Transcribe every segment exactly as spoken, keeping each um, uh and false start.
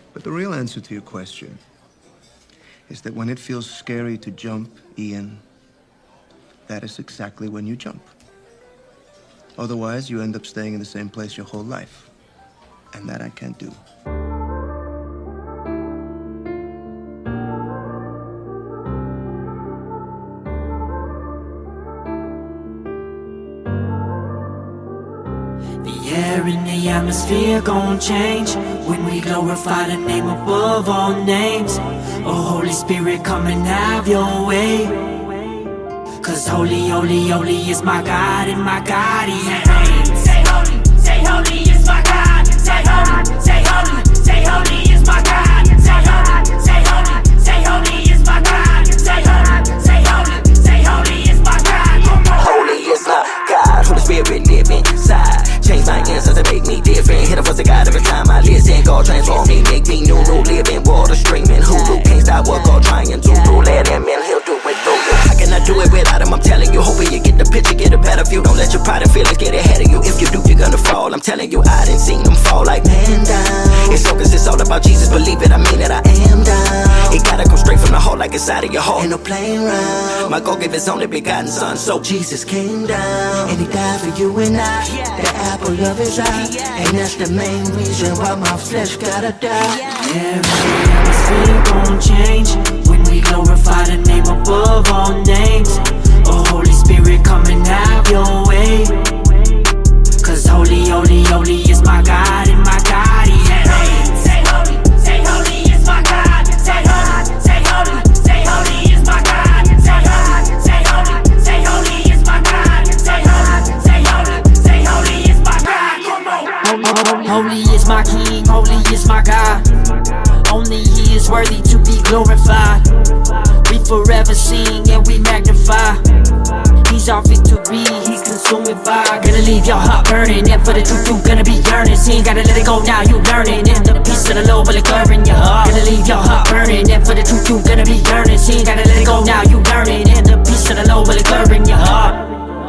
But the real answer to your question is that when it feels scary to jump, Ian, that is exactly when you jump. Otherwise, you end up staying in the same place your whole life. And that I can't do. The air in the atmosphere gon' change when we glorify the name above all names. Oh, Holy Spirit, come and have your way. Cause holy, holy, holy is my God, and my God, He reigns. Say holy, say holy is my God. Say holy, say holy, say holy is my God. Say holy, say holy, say holy is my God. Say holy, say holy, say holy is my God. Holy is my God, Holy Spirit live inside. Change my answers and make me different. Hit a voice of God every time I listen. God transform me, make me new, new. Living water streaming. Hulu can't stop what God trying to do. Let Him in, He'll do it through you. How can I do it without Him? I'm telling you, hoping you get the picture, get a better view. Don't let your pride and feelings get ahead of you. If you do, you're gonna fall. I'm telling you, I didn't seen them fall like man down. It's so cause it's all about Jesus, believe it, I mean it, I am down. It gotta come straight from the heart like it's out of your heart. Ain't no playing around. My God gave His only begotten Son, so Jesus came down. And He died for you and I, the apple of His eye. And that's the main reason why my flesh gotta die. Every atmosphere gon' change when we glorify the name above all names. Oh, Holy Spirit, come and have your way. Cause holy, holy, holy is my God, and my God, He reigns. Say holy, say holy is my God. Say holy, say holy, say holy is my God. Say holy, say holy, say holy is my God. Say holy, say holy, say holy is my God. Come on. Holy is my King, holy is my God. Only He is worthy to be glorified. We forever sing and we magnify. He's our victory, He's consuming fire. Gonna leave your heart burning, and for the truth you gonna be yearning. See, gotta let it go now, you learning. And the peace of the Lord will occur in your heart. Gonna leave your heart burning, and for the truth you gonna be yearning. See, gotta let it go now, you learning. And the peace of the Lord will occur in your heart.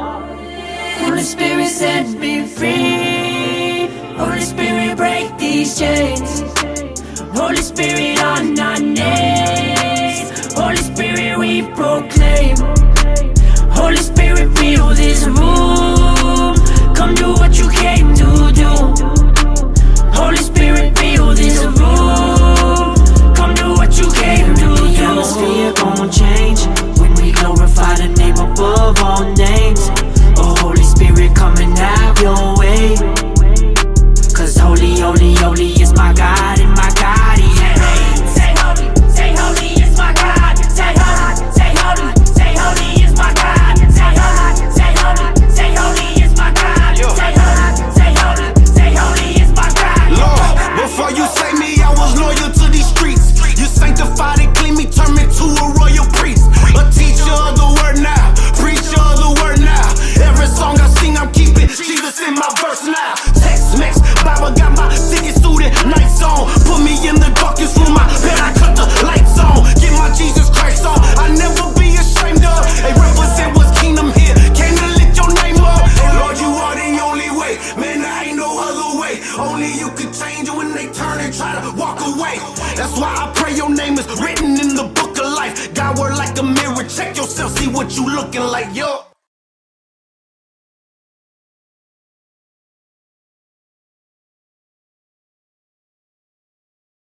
Holy Spirit, set me free. Holy Spirit, break these chains. Holy Spirit, on our knees. Holy Spirit, we proclaim. Holy Spirit, fill this room. Come do what you came to do. Holy Spirit, fill this room. Come do what you came to do. The atmosphere gon' change when we glorify the name above all names. Oh, Holy Spirit, come and have your way. Cause holy, holy, holy is my God, and my God, He reigns. Say holy, say holy is my God. Say holy, say holy, say holy is my God. Say holy, say holy, say holy is my God. Say holy, say holy, say holy is my God. Lord, before you say me, I was loyal to these streets. You sanctified and clean me, turn me to a royal priest. A teacher of the word now, preacher of the word now. Every song I sing, I'm keeping Jesus in my verse now. Text mix, Bible got my ticket suited, nights on. Put me in the darkest room, I bet I cut the lights on. Get my Jesus Christ on, I never be ashamed of. Hey, represent what's kingdom here, came to lift your name up. Hey, Lord, you are the only way, man, there ain't no other way. Only you can change it when they turn and try to walk away. That's why I pray your name is written in the book of life. God, word like a mirror, check yourself, see what you looking like, yo.